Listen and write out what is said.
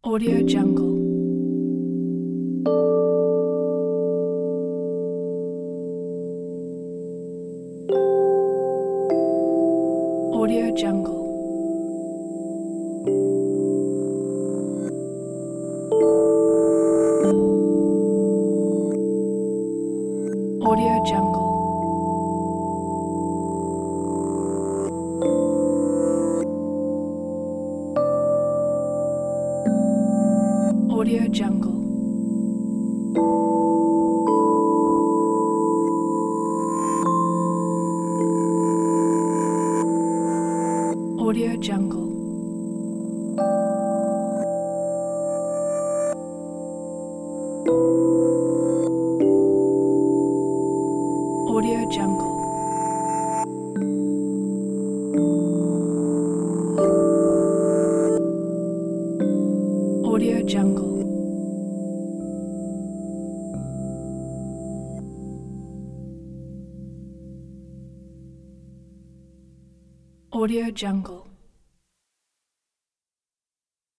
Audio Jungle. Audio Jungle. Audio Jungle. Audio Jungle. Audio Jungle. Audio Jungle. Audio Jungle. Audio Jungle.